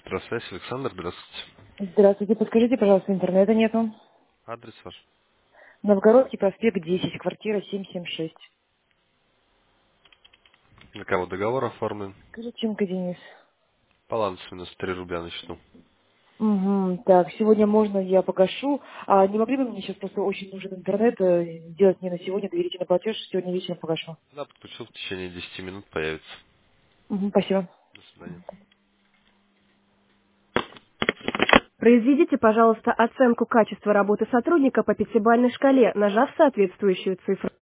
Электросвязь, Александр, здравствуйте. Здравствуйте, подскажите, пожалуйста, интернета нету. Адрес ваш? Новгородский проспект 10, квартира 776. На кого договор оформлен? Кириченко Денис. Баланс минус 3 рубля на счету. Угу. Так, сегодня можно я погашу. А не могли бы мне сейчас просто очень нужен интернет сделать мне на сегодня доверительный платеж, сегодня вечером погашу. Да, подключил, в течение 10 минут появится. Угу, спасибо. До свидания. Произведите, пожалуйста, оценку качества работы сотрудника по пятибалльной шкале, нажав соответствующую цифру.